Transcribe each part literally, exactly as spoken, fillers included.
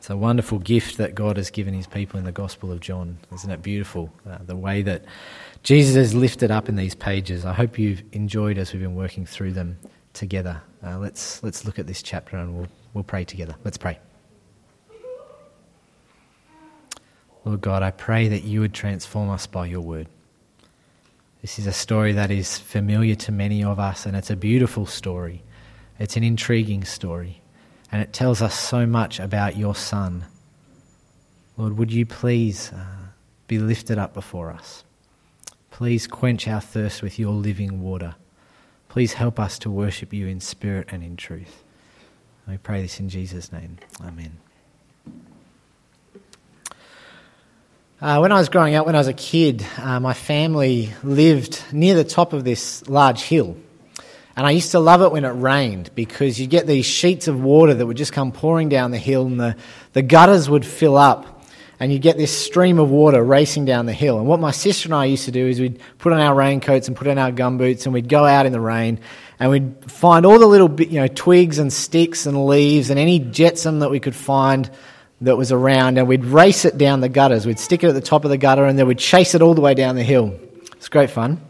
It's a wonderful gift that God has given his people in the Gospel of John. Isn't it beautiful? Uh, the way that Jesus is lifted up in these pages. I hope you've enjoyed as we've been working through them together. Uh, let's let's look at this chapter and we'll we'll pray together. Let's pray. Lord God, I pray that you would transform us by your word. This is a story that is familiar to many of us, and it's a beautiful story. It's an intriguing story. And it tells us so much about your Son. Lord, would you please uh, be lifted up before us? Please quench our thirst with your living water. Please help us to worship you in spirit and in truth. I pray this in Jesus' name. Amen. Uh, when I was growing up, when I was a kid, uh, my family lived near the top of this large hill. And I used to love it when it rained because you get these sheets of water that would just come pouring down the hill and the, the gutters would fill up and you get this stream of water racing down the hill. And what my sister and I used to do is we'd put on our raincoats and put on our gumboots and we'd go out in the rain and we'd find all the little you know twigs and sticks and leaves and any jetsam that we could find that was around, and we'd race it down the gutters. We'd stick it at the top of the gutter and then we'd chase it all the way down the hill. It's great fun.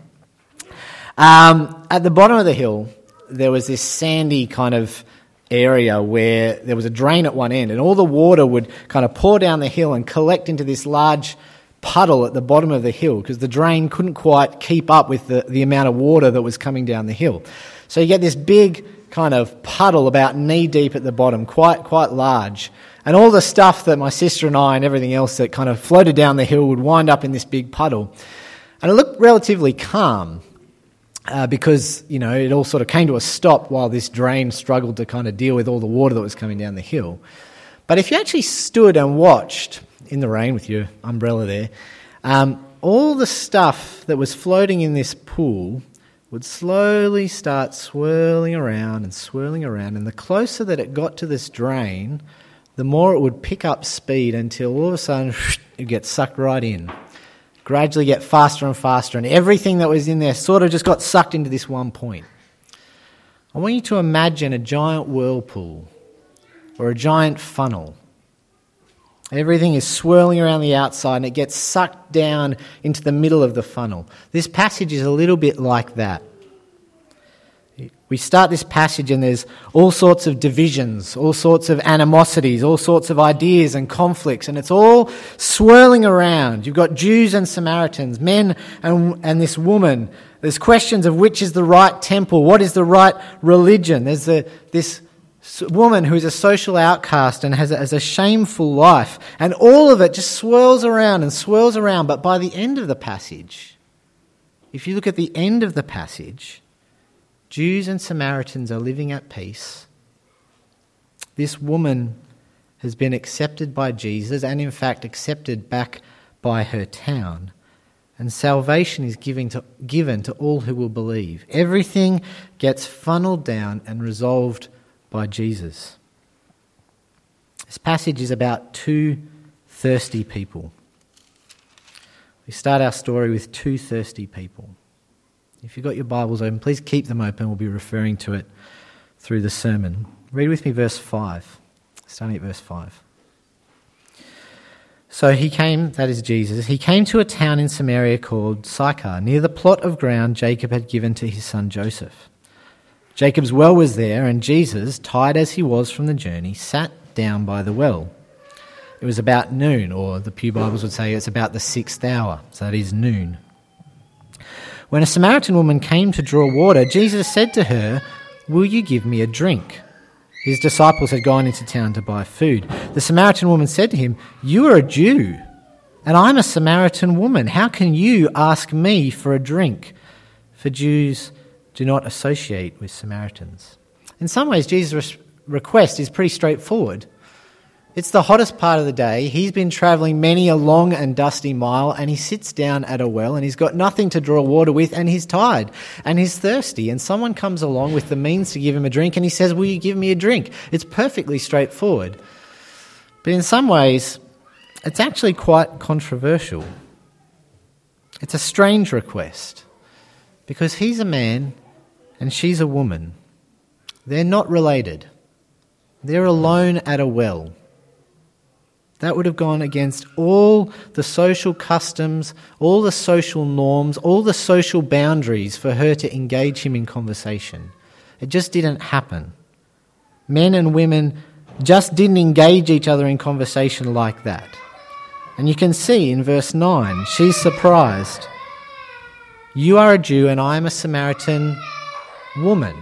Um, at the bottom of the hill, there was this sandy kind of area where there was a drain at one end, and all the water would kind of pour down the hill and collect into this large puddle at the bottom of the hill because the drain couldn't quite keep up with the, the amount of water that was coming down the hill. So you get this big kind of puddle about knee deep at the bottom, quite quite large. And all the stuff that my sister and I and everything else that kind of floated down the hill would wind up in this big puddle. And it looked relatively calm. Uh, because, you know, it all sort of came to a stop while this drain struggled to kind of deal with all the water that was coming down the hill. But if you actually stood and watched in the rain with your umbrella there, um, all the stuff that was floating in this pool would slowly start swirling around and swirling around. And the closer that it got to this drain, the more it would pick up speed until all of a sudden it gets sucked right in. Gradually get faster and faster, and everything that was in there sort of just got sucked into this one point. I want you to imagine a giant whirlpool or a giant funnel. Everything is swirling around the outside and it gets sucked down into the middle of the funnel. This passage is a little bit like that. We start this passage and there's all sorts of divisions, all sorts of animosities, all sorts of ideas and conflicts, and it's all swirling around. You've got Jews and Samaritans, men and, and this woman. There's questions of which is the right temple, what is the right religion. There's the, this woman who is a social outcast and has a, has a shameful life, and all of it just swirls around and swirls around. But by the end of the passage, if you look at the end of the passage, Jews and Samaritans are living at peace. This woman has been accepted by Jesus and in fact accepted back by her town. And salvation is given to, given to all who will believe. Everything gets funneled down and resolved by Jesus. This passage is about two thirsty people. We start our story with two thirsty people. If you've got your Bibles open, please keep them open. We'll be referring to it through the sermon. Read with me verse five, starting at verse five. So he came, that is Jesus, he came to a town in Samaria called Sychar, near the plot of ground Jacob had given to his son Joseph. Jacob's well was there, and Jesus, tired as he was from the journey, sat down by the well. It was about noon, or the Pew Bibles would say it's about the sixth hour, so that is noon. When a Samaritan woman came to draw water, Jesus said to her, "Will you give me a drink?" His disciples had gone into town to buy food. The Samaritan woman said to him, "You are a Jew, and I'm a Samaritan woman. How can you ask me for a drink?" For Jews do not associate with Samaritans. In some ways, Jesus' request is pretty straightforward. It's the hottest part of the day. He's been travelling many a long and dusty mile, and he sits down at a well and he's got nothing to draw water with, and he's tired and he's thirsty, and someone comes along with the means to give him a drink and he says, "Will you give me a drink?" It's perfectly straightforward. But in some ways, it's actually quite controversial. It's a strange request because he's a man and she's a woman. They're not related. They're alone at a well. That would have gone against all the social customs, all the social norms, all the social boundaries for her to engage him in conversation. It just didn't happen. Men and women just didn't engage each other in conversation like that. And you can see in verse nine, she's surprised. You are a Jew and I am a Samaritan woman.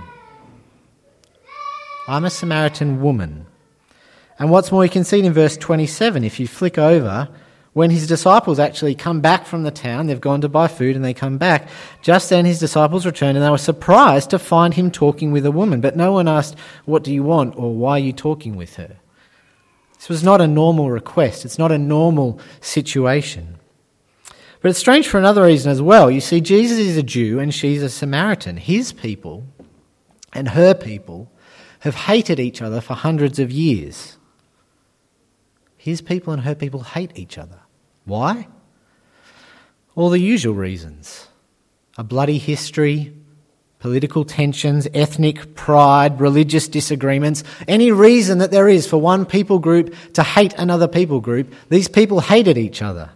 I'm a Samaritan woman. And what's more, you can see it in verse twenty-seven. If you flick over, when his disciples actually come back from the town, they've gone to buy food and they come back, just then his disciples returned and they were surprised to find him talking with a woman. But no one asked, what do you want, or why are you talking with her? This was not a normal request. It's not a normal situation. But it's strange for another reason as well. You see, Jesus is a Jew and she's a Samaritan. His people and her people have hated each other for hundreds of years. His people and her people hate each other. Why? All the usual reasons. A bloody history, political tensions, ethnic pride, religious disagreements, any reason that there is for one people group to hate another people group, these people hated each other.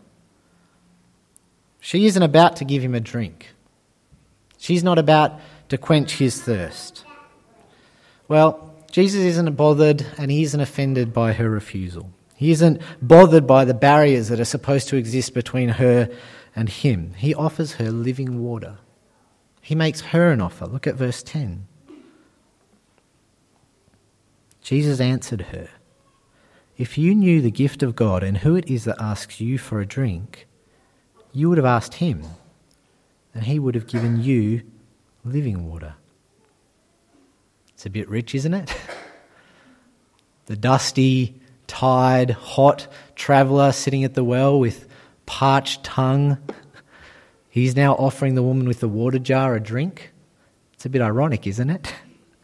She isn't about to give him a drink. She's not about to quench his thirst. Well, Jesus isn't bothered and he isn't offended by her refusal. He isn't bothered by the barriers that are supposed to exist between her and him. He offers her living water. He makes her an offer. Look at verse ten. Jesus answered her, if you knew the gift of God and who it is that asks you for a drink, you would have asked him, and he would have given you living water. It's a bit rich, isn't it? The dusty, tired, hot traveller sitting at the well with parched tongue. He's now offering the woman with the water jar a drink. It's a bit ironic, isn't it?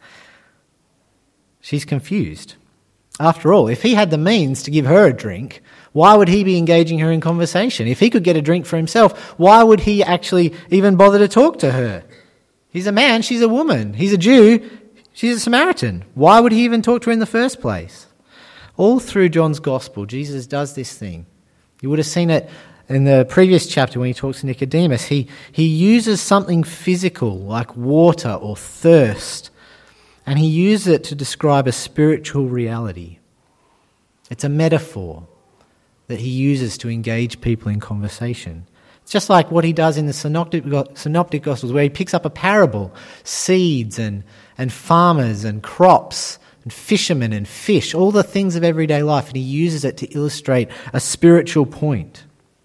She's confused. After all, if he had the means to give her a drink, why would he be engaging her in conversation? If he could get a drink for himself, why would he actually even bother to talk to her? He's a man, she's a woman. He's a Jew, she's a Samaritan. Why would he even talk to her in the first place? All through John's Gospel, Jesus does this thing. You would have seen it in the previous chapter when he talks to Nicodemus. He, he uses something physical like water or thirst, and he uses it to describe a spiritual reality. It's a metaphor that he uses to engage people in conversation. It's just like what he does in the Synoptic, Synoptic Gospels, where he picks up a parable, seeds and, and farmers and crops and fishermen and fish, all the things of everyday life, and he uses it to illustrate a spiritual point.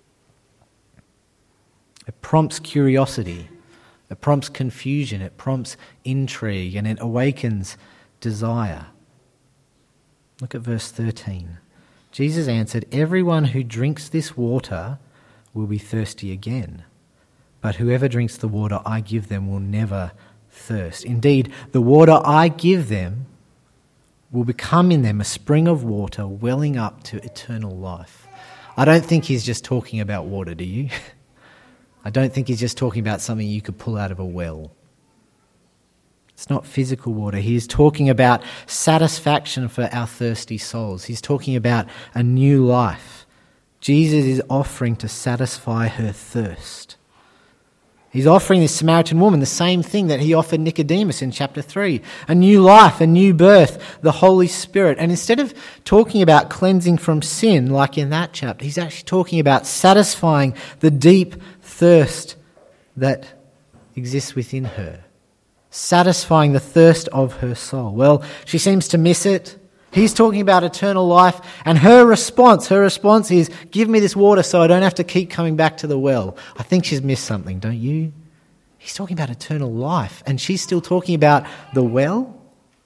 It prompts curiosity, it prompts confusion, it prompts intrigue, and it awakens desire. Look at verse thirteen. Jesus answered, everyone who drinks this water will be thirsty again, but whoever drinks the water I give them will never thirst. Indeed, the water I give them will become in them a spring of water welling up to eternal life. I don't think he's just talking about water, do you? I don't think he's just talking about something you could pull out of a well. It's not physical water. He's talking about satisfaction for our thirsty souls. He's talking about a new life. Jesus is offering to satisfy her thirst. He's offering this Samaritan woman the same thing that he offered Nicodemus in chapter three. A new life, a new birth, the Holy Spirit. And instead of talking about cleansing from sin like in that chapter, he's actually talking about satisfying the deep thirst that exists within her. Satisfying the thirst of her soul. Well, she seems to miss it. He's talking about eternal life, and her response, her response is, give me this water so I don't have to keep coming back to the well. I think she's missed something, don't you? He's talking about eternal life, and she's still talking about the well?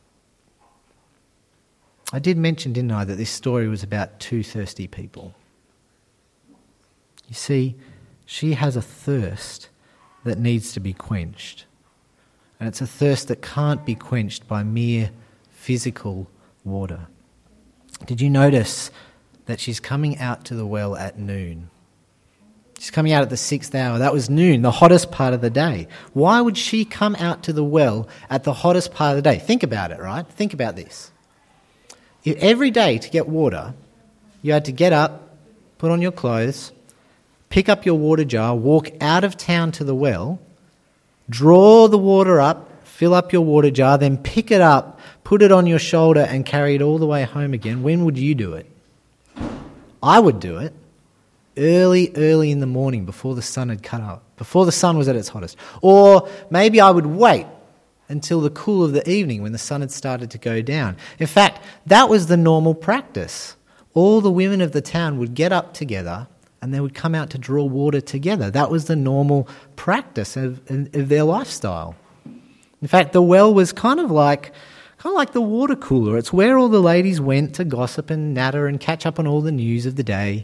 I did mention, didn't I, that this story was about two thirsty people. You see, she has a thirst that needs to be quenched. And it's a thirst that can't be quenched by mere physical water. Did you notice that she's coming out to the well at noon? She's coming out at the sixth hour. That was noon, the hottest part of the day. Why would she come out to the well at the hottest part of the day? Think about it, right? Think about this. If every day to get water, you had to get up, put on your clothes, pick up your water jar, walk out of town to the well, draw the water up, fill up your water jar, then pick it up, put it on your shoulder and carry it all the way home again. When would you do it? I would do it early, early in the morning before the sun had cut up, before the sun was at its hottest. Or maybe I would wait until the cool of the evening when the sun had started to go down. In fact, that was the normal practice. All the women of the town would get up together and they would come out to draw water together. That was the normal practice of, of their lifestyle. In fact, the well was kind of like kind of like the water cooler. It's where all the ladies went to gossip and natter and catch up on all the news of the day.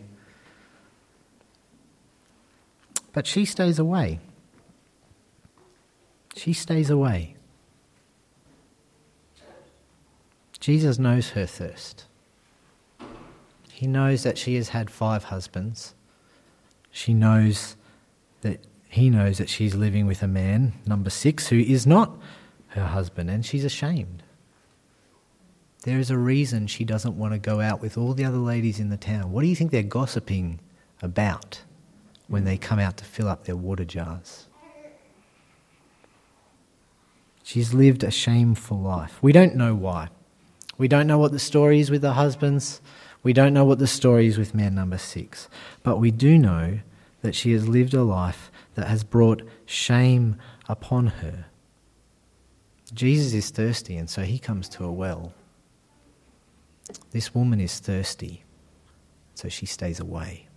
But she stays away. She stays away. Jesus knows her thirst. He knows that she has had five husbands. She knows that he knows that she's living with a man, number six, who is not her husband, and she's ashamed. There is a reason she doesn't want to go out with all the other ladies in the town. What do you think they're gossiping about when they come out to fill up their water jars? She's lived a shameful life. We don't know why. We don't know what the story is with the husbands. We don't know what the story is with man number six. But we do know that she has lived a life that has brought shame upon her. Jesus is thirsty, and so he comes to a well. This woman is thirsty, so she stays away.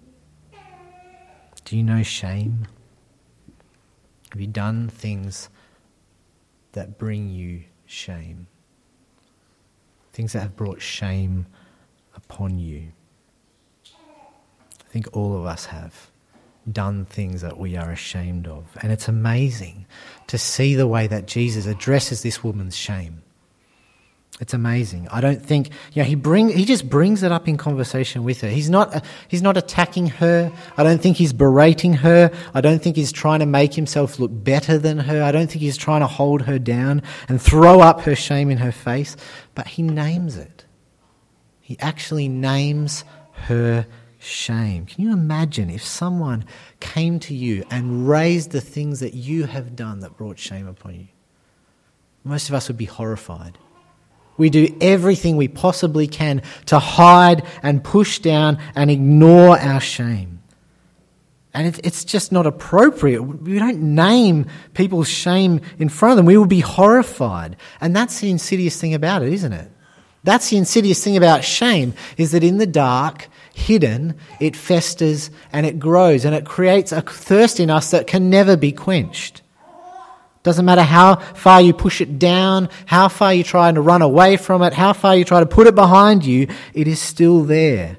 Do you know shame? Have you done things that bring you shame? Things that have brought shame upon you. I think all of us have done things that we are ashamed of. And it's amazing to see the way that Jesus addresses this woman's shame. It's amazing. I don't think, you know, he bring he just brings it up in conversation with her. He's not he's not attacking her. I don't think he's berating her. I don't think he's trying to make himself look better than her. I don't think he's trying to hold her down and throw up her shame in her face. But he names it. He actually names her shame. Can you imagine if someone came to you and raised the things that you have done that brought shame upon you? Most of us would be horrified. We do everything we possibly can to hide and push down and ignore our shame. And it, it's just not appropriate. We don't name people's shame in front of them. We would be horrified. And that's the insidious thing about it, isn't it? That's the insidious thing about shame, is that in the dark, hidden, it festers and it grows and it creates a thirst in us that can never be quenched. Doesn't matter how far you push it down, how far you try to run away from it, how far you try to put it behind you, it is still there.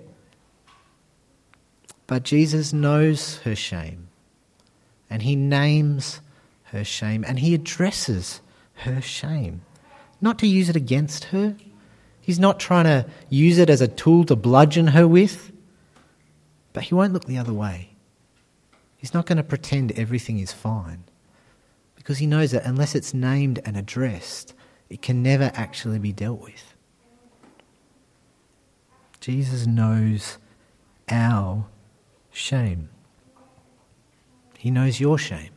But Jesus knows her shame, and he names her shame, and he addresses her shame. Not to use it against her. He's not trying to use it as a tool to bludgeon her with, but he won't look the other way. He's not going to pretend everything is fine, because he knows that unless it's named and addressed, it can never actually be dealt with. Jesus knows our shame. He knows your shame.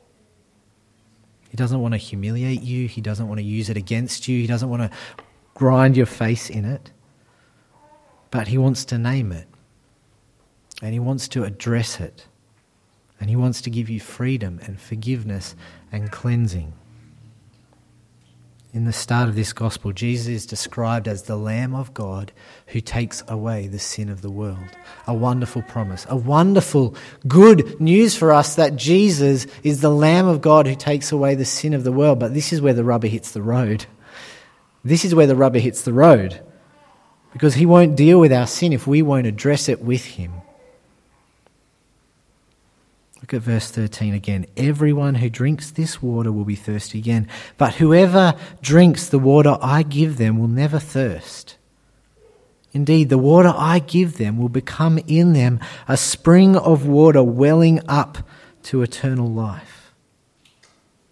He doesn't want to humiliate you. He doesn't want to use it against you. He doesn't want to grind your face in it. But he wants to name it. And he wants to address it. And he wants to give you freedom and forgiveness and cleansing. In the start of this gospel, Jesus is described as the Lamb of God who takes away the sin of the world. A wonderful promise, a wonderful good news for us that Jesus is the Lamb of God who takes away the sin of the world. But this is where the rubber hits the road. This is where the rubber hits the road. Because he won't deal with our sin if we won't address it with him. Look at verse thirteen again. Everyone who drinks this water will be thirsty again, but whoever drinks the water I give them will never thirst. Indeed, the water I give them will become in them a spring of water welling up to eternal life.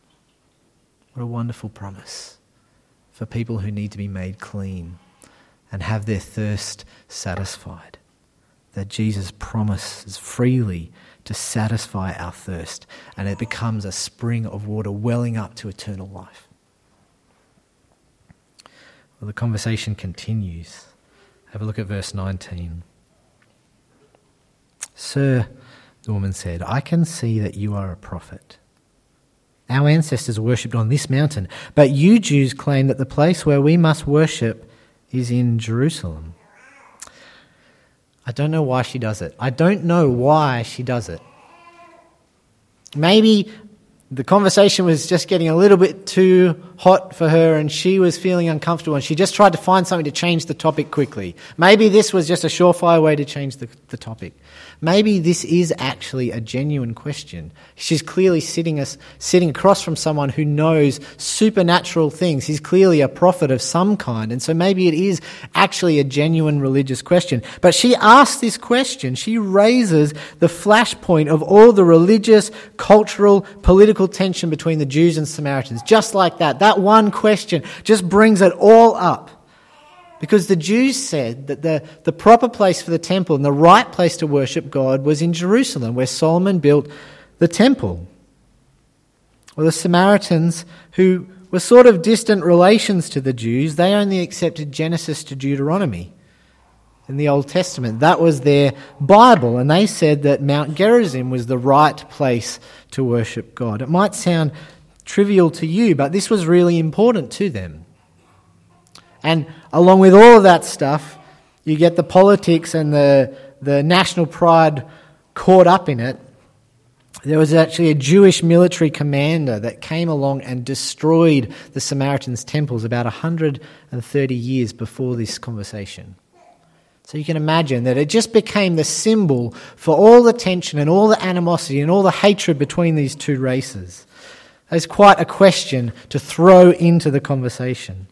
What a wonderful promise for people who need to be made clean and have their thirst satisfied. That Jesus promises freely to satisfy our thirst, and it becomes a spring of water welling up to eternal life. Well, the conversation continues. Have a look at verse nineteen. "Sir," the woman said, "I can see that you are a prophet. Our ancestors worshipped on this mountain, but you Jews claim that the place where we must worship is in Jerusalem." I don't know why she does it. I don't know why she does it. Maybe the conversation was just getting a little bit too hot for her and she was feeling uncomfortable and she just tried to find something to change the topic quickly. Maybe this was just a surefire way to change the, the topic. Maybe this is actually a genuine question. She's clearly sitting us sitting across from someone who knows supernatural things. He's clearly a prophet of some kind, and so maybe it is actually a genuine religious question. But she asks this question. She raises the flashpoint of all the religious, cultural, political tension between the Jews and Samaritans. Just like that. That one question just brings it all up. Because the Jews said that the, the proper place for the temple and the right place to worship God was in Jerusalem, where Solomon built the temple. Well, the Samaritans, who were sort of distant relations to the Jews, they only accepted Genesis to Deuteronomy in the Old Testament. That was their Bible, and they said that Mount Gerizim was the right place to worship God. It might sound trivial to you, but this was really important to them. And along with all of that stuff, you get the politics and the, the national pride caught up in it. There was actually a Jewish military commander that came along and destroyed the Samaritans' temples about one hundred thirty years before this conversation. So you can imagine that it just became the symbol for all the tension and all the animosity and all the hatred between these two races. It's quite a question to throw into the conversation.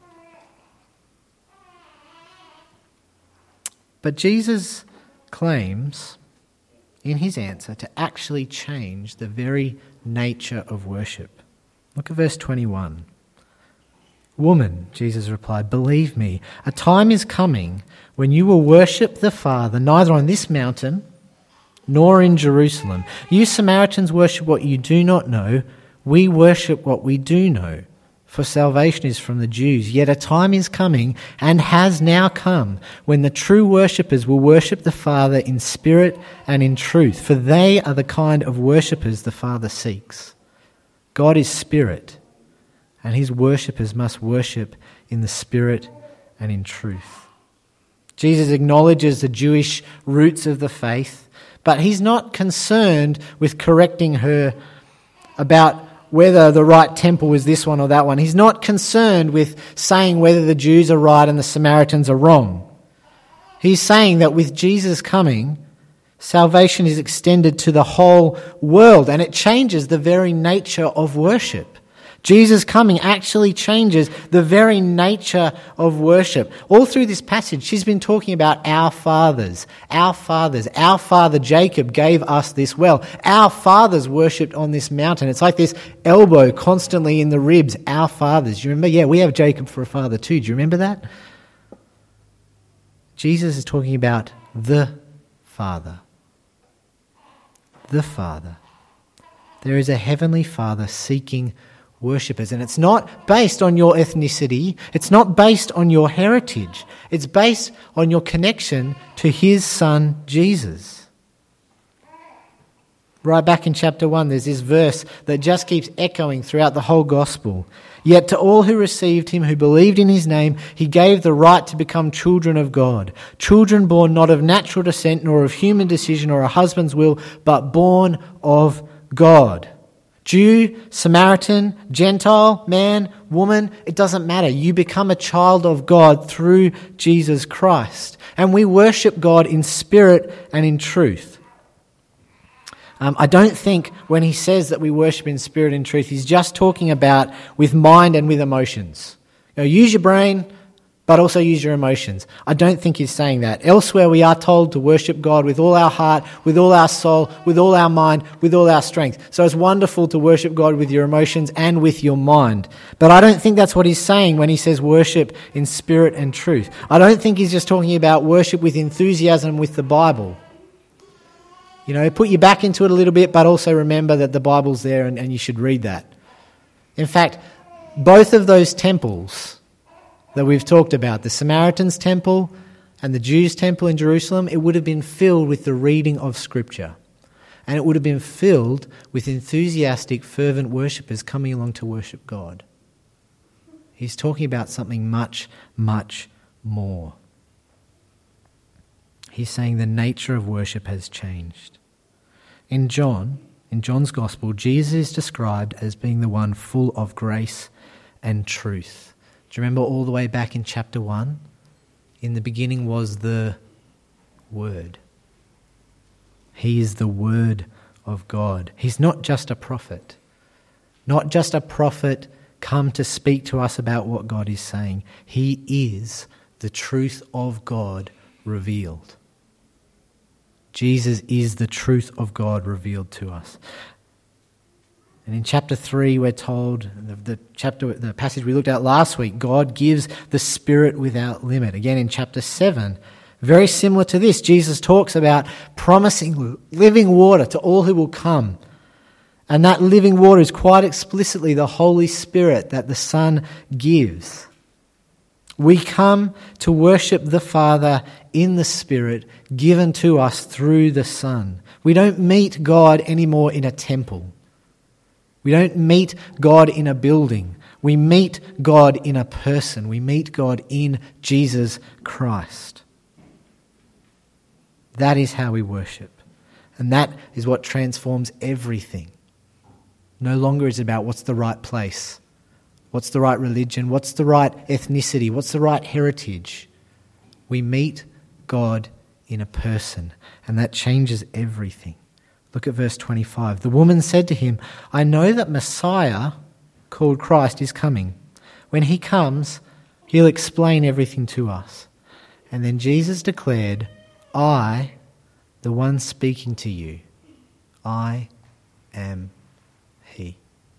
But Jesus claims in his answer to actually change the very nature of worship. Look at verse twenty-one. "Woman," Jesus replied, "believe me, a time is coming when you will worship the Father neither on this mountain nor in Jerusalem. You Samaritans worship what you do not know. We worship what we do know. For salvation is from the Jews. Yet a time is coming, and has now come, when the true worshippers will worship the Father in spirit and in truth, for they are the kind of worshippers the Father seeks. God is spirit, and his worshippers must worship in the spirit and in truth." Jesus acknowledges the Jewish roots of the faith, but he's not concerned with correcting her about whether the right temple is this one or that one. He's not concerned with saying whether the Jews are right and the Samaritans are wrong. He's saying that with Jesus coming, salvation is extended to the whole world, and it changes the very nature of worship. Jesus coming actually changes the very nature of worship. All through this passage, she's been talking about our fathers, our fathers. Our father Jacob gave us this well. Our fathers worshipped on this mountain. It's like this elbow constantly in the ribs. Our fathers. Do you remember? Yeah, we have Jacob for a father too. Do you remember that? Jesus is talking about the Father. The Father. There is a heavenly Father seeking worshippers, and it's not based on your ethnicity, it's not based on your heritage, it's based on your connection to his Son Jesus. Right back in chapter one, there's this verse that just keeps echoing throughout the whole gospel. "Yet to all who received him, who believed in his name, he gave the right to become children of God, children born not of natural descent, nor of human decision or a husband's will, but born of God." Jew, Samaritan, Gentile, man, woman, it doesn't matter. You become a child of God through Jesus Christ. And we worship God in spirit and in truth. Um, I don't think when he says that we worship in spirit and truth, he's just talking about with mind and with emotions. You know, use your brain, but also use your emotions. I don't think he's saying that. Elsewhere we are told to worship God with all our heart, with all our soul, with all our mind, with all our strength. So it's wonderful to worship God with your emotions and with your mind. But I don't think that's what he's saying when he says worship in spirit and truth. I don't think he's just talking about worship with enthusiasm with the Bible. You know, put your back into it a little bit, but also remember that the Bible's there and, and you should read that. In fact, both of those temples that we've talked about, the Samaritans' temple and the Jews' temple in Jerusalem, it would have been filled with the reading of Scripture. And it would have been filled with enthusiastic, fervent worshippers coming along to worship God. He's talking about something much, much more. He's saying the nature of worship has changed. In John, in John's Gospel, Jesus is described as being the one full of grace and truth. Do you remember all the way back in chapter one? In the beginning was the Word. He is the Word of God. He's not just a prophet. Not just a prophet come to speak to us about what God is saying. He is the truth of God revealed. Jesus is the truth of God revealed to us. And in chapter three, we're told, the, the chapter, the passage we looked at last week, God gives the Spirit without limit. Again, in chapter seven, very similar to this, Jesus talks about promising living water to all who will come. And that living water is quite explicitly the Holy Spirit that the Son gives. We come to worship the Father in the Spirit given to us through the Son. We don't meet God anymore in a temple. We don't meet God in a building. We meet God in a person. We meet God in Jesus Christ. That is how we worship. And that is what transforms everything. No longer is it about what's the right place. What's the right religion? What's the right ethnicity? What's the right heritage? We meet God in a person, and that changes everything. Look at verse twenty-five. The woman said to him, I know that Messiah, called Christ, is coming. When he comes, he'll explain everything to us. And then Jesus declared, I, the one speaking to you, I am he.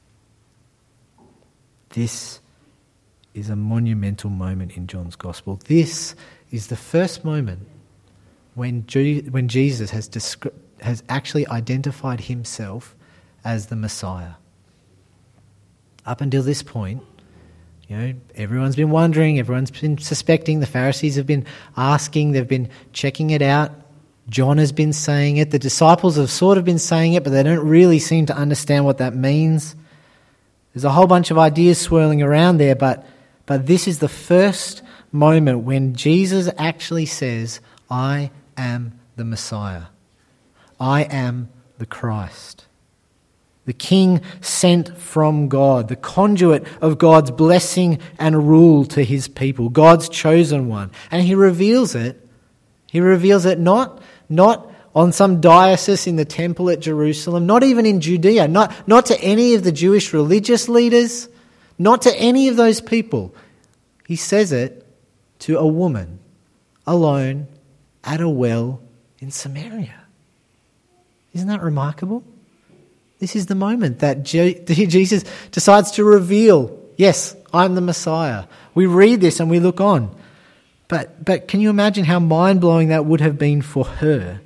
This is a monumental moment in John's Gospel. This is the first moment when, Je- when Jesus has, descri- has actually identified himself as the Messiah. Up until this point, you know, everyone's been wondering, everyone's been suspecting, the Pharisees have been asking, they've been checking it out. John has been saying it, the disciples have sort of been saying it, but they don't really seem to understand what that means. There's a whole bunch of ideas swirling around there, but, but this is the first moment when Jesus actually says, I am the Messiah. I am the Christ. The King sent from God, the conduit of God's blessing and rule to his people, God's chosen one. And he reveals it. He reveals it not, not on some diocese in the temple at Jerusalem, not even in Judea, not, not to any of the Jewish religious leaders, not to any of those people. He says it to a woman alone at a well in Samaria. Isn't that remarkable? This is the moment that Je- Jesus decides to reveal, yes, I'm the Messiah. We read this and we look on. But, but can you imagine how mind-blowing that would have been for her?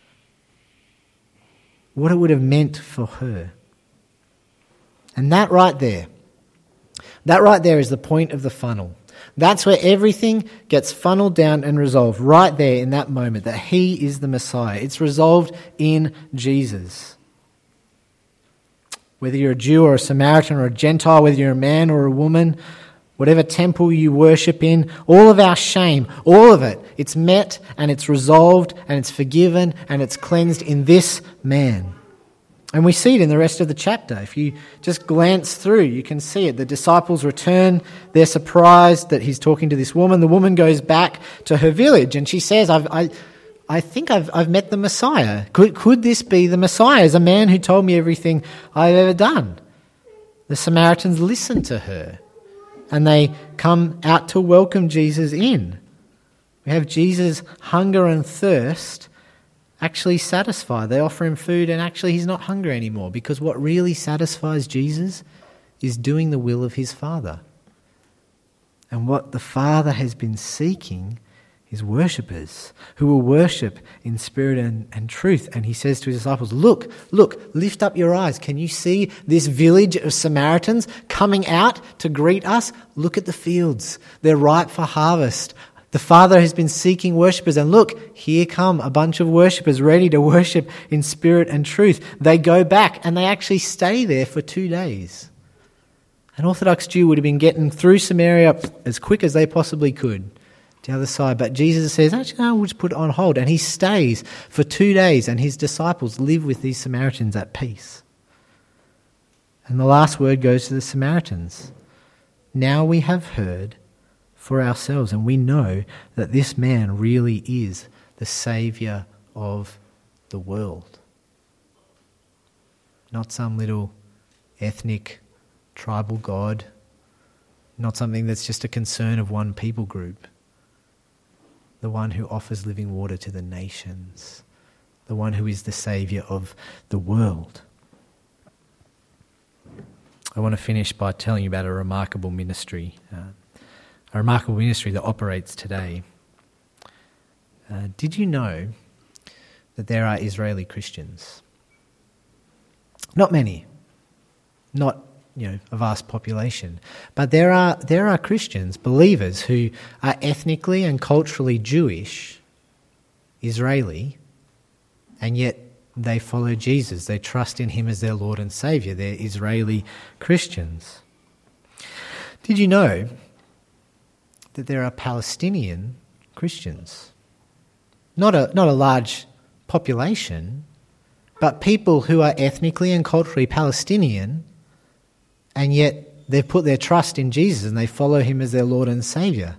What it would have meant for her. And that right there, that right there is the point of the funnel. That's where everything gets funneled down and resolved, right there in that moment, that he is the Messiah. It's resolved in Jesus. Whether you're a Jew or a Samaritan or a Gentile, whether you're a man or a woman, whatever temple you worship in, all of our shame, all of it, it's met and it's resolved and it's forgiven and it's cleansed in this man. And we see it in the rest of the chapter. If you just glance through, you can see it. The disciples return. They're surprised that he's talking to this woman. The woman goes back to her village and she says, I've, I I think I've, I've met the Messiah. Could, could this be the Messiah? As a man who told me everything I've ever done. The Samaritans listened to her. and they come out to welcome Jesus in. We have Jesus' hunger and thirst actually satisfied. They offer him food and actually he's not hungry anymore, because what really satisfies Jesus is doing the will of his Father. And what the Father has been seeking is worshippers who will worship in spirit and, and truth. And he says to his disciples, look, look, lift up your eyes. Can you see this village of Samaritans coming out to greet us? Look at the fields. They're ripe for harvest. The Father has been seeking worshippers, and look, here come a bunch of worshippers ready to worship in spirit and truth. They go back and they actually stay there for two days. An Orthodox Jew would have been getting through Samaria as quick as they possibly could to the other side. But Jesus says, actually, no, we'll just put it on hold. And he stays for two days and his disciples live with these Samaritans at peace. And the last word goes to the Samaritans. Now we have heard for ourselves, and we know that this man really is the Saviour of the world. Not some little ethnic, tribal god, not something that's just a concern of one people group. The one who offers living water to the nations, the one who is the Saviour of the world. I want to finish by telling you about a remarkable ministry, uh, a remarkable ministry that operates today. Uh, did you know that there are Israeli Christians? Not many, not you know a vast population, but there are there are Christians, believers who are ethnically and culturally Jewish, Israeli, and yet they follow Jesus. They trust in him as their Lord and Saviour. They're Israeli Christians. Did you know that there are Palestinian Christians? Not a not a large population, but people who are ethnically and culturally Palestinian, and yet they've put their trust in Jesus and they follow him as their Lord and Saviour.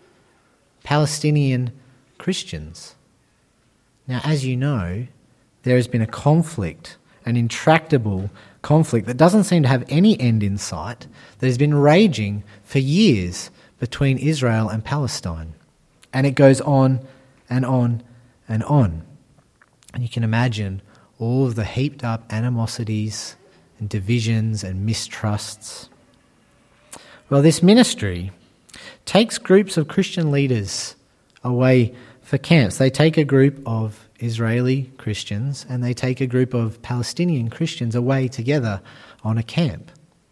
Palestinian Christians. Now, as you know, there has been a conflict, an intractable conflict that doesn't seem to have any end in sight, that has been raging for years between Israel and Palestine. And it goes on and on and on. And you can imagine all of the heaped up animosities and divisions and mistrusts. Well, this ministry takes groups of Christian leaders away for camps. They take a group of Israeli Christians and they take a group of Palestinian Christians away together on a camp.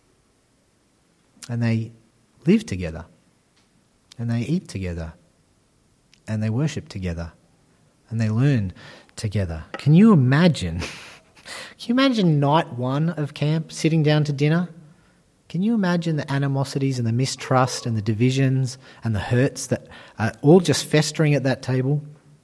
And they live together. And they eat together. And they worship together. And they learn together. Can you imagine? Can you imagine night one of camp, sitting down to dinner? Can you imagine the animosities and the mistrust and the divisions and the hurts that are all just festering at that table?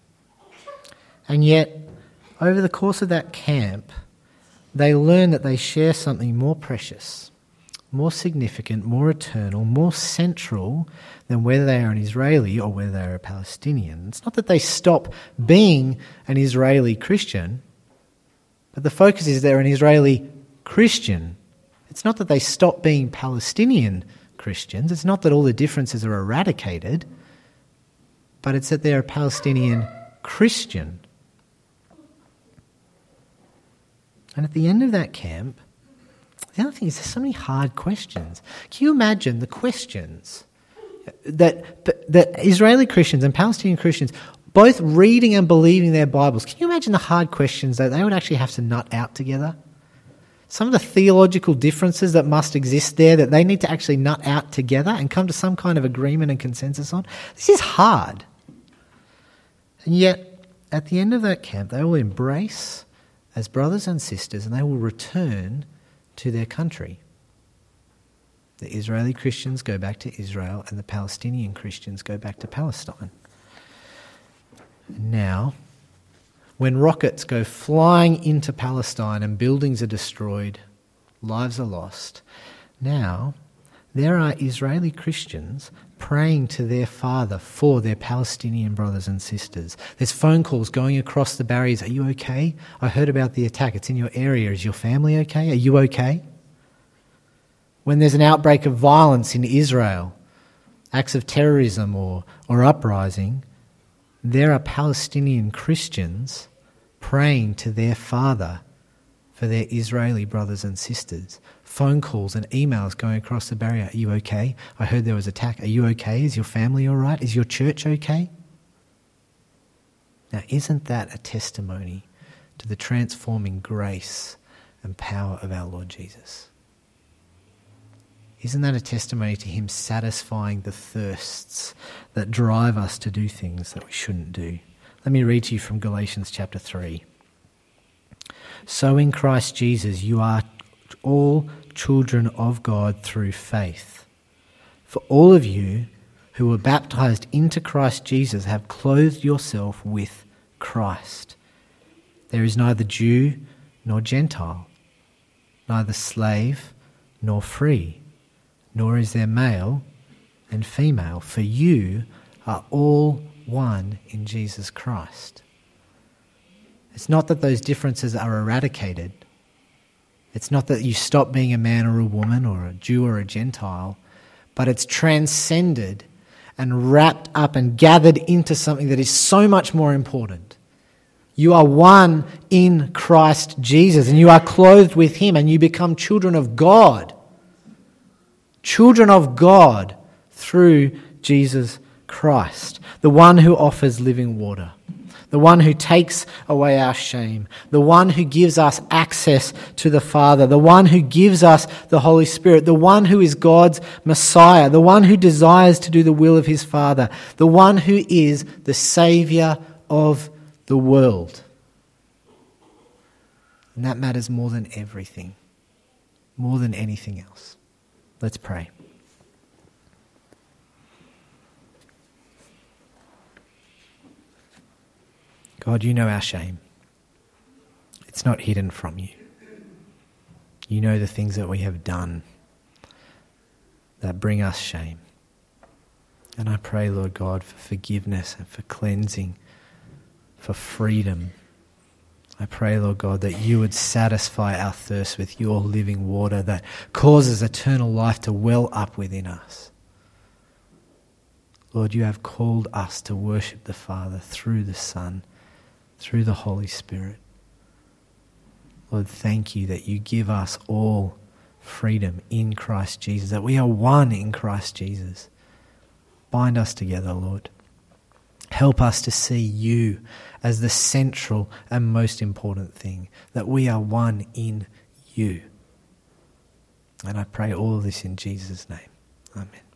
And yet, over the course of that camp, they learn that they share something more precious, more significant, more eternal, more central than whether they are an Israeli or whether they are a Palestinian. It's not that they stop being an Israeli Christian, but the focus is they're an Israeli Christian. It's not that they stop being Palestinian Christians. It's not that all the differences are eradicated, but it's that they're a Palestinian Christian. And at the end of that camp, the other thing is there's so many hard questions. Can you imagine the questions that that Israeli Christians and Palestinian Christians, both reading and believing their Bibles, can you imagine the hard questions that they would actually have to nut out together? Some of the theological differences that must exist there that they need to actually nut out together and come to some kind of agreement and consensus on. This is hard. And yet, at the end of that camp, they will embrace as brothers and sisters and they will return to their country. The Israeli Christians go back to Israel and the Palestinian Christians go back to Palestine. Now, when rockets go flying into Palestine and buildings are destroyed, lives are lost, now there are Israeli Christians praying to their Father for their Palestinian brothers and sisters. There's phone calls going across the barriers. Are you okay? I heard about the attack. It's in your area. Is your family okay? Are you okay? when there's an outbreak of violence in Israel, acts of terrorism or, or uprising, there are Palestinian Christians praying to their Father for their Israeli brothers and sisters. Phone calls and emails going across the barrier. Are you okay? I heard there was an attack. Are you okay? Is your family all right? Is your church okay? Now, isn't that a testimony to the transforming grace and power of our Lord Jesus? Isn't that a testimony to him satisfying the thirsts that drive us to do things that we shouldn't do? Let me read to you from Galatians chapter three. So in Christ Jesus you are all children of God through faith. For all of you who were baptized into Christ Jesus have clothed yourself with Christ. There is neither Jew nor Gentile, neither slave nor free, nor is there male and female, for you are all one in Jesus Christ. It's not that those differences are eradicated. It's not that you stop being a man or a woman or a Jew or a Gentile, but it's transcended and wrapped up and gathered into something that is so much more important. You are one in Christ Jesus, and you are clothed with him, and you become children of God. Children of God through Jesus Christ, the one who offers living water, the one who takes away our shame, the one who gives us access to the Father, the one who gives us the Holy Spirit, the one who is God's Messiah, the one who desires to do the will of his Father, the one who is the Saviour of the world. And that matters more than everything, more than anything else. Let's pray. God, you know our shame. It's not hidden from you. You know the things that we have done that bring us shame. And I pray, Lord God, for forgiveness and for cleansing, for freedom. I pray, Lord God, that you would satisfy our thirst with your living water that causes eternal life to well up within us. Lord, you have called us to worship the Father through the Son, through the Holy Spirit. Lord, thank you that you give us all freedom in Christ Jesus, that we are one in Christ Jesus. Bind us together, Lord. Help us to see you as the central and most important thing, that we are one in you. And I pray all of this in Jesus' name. Amen.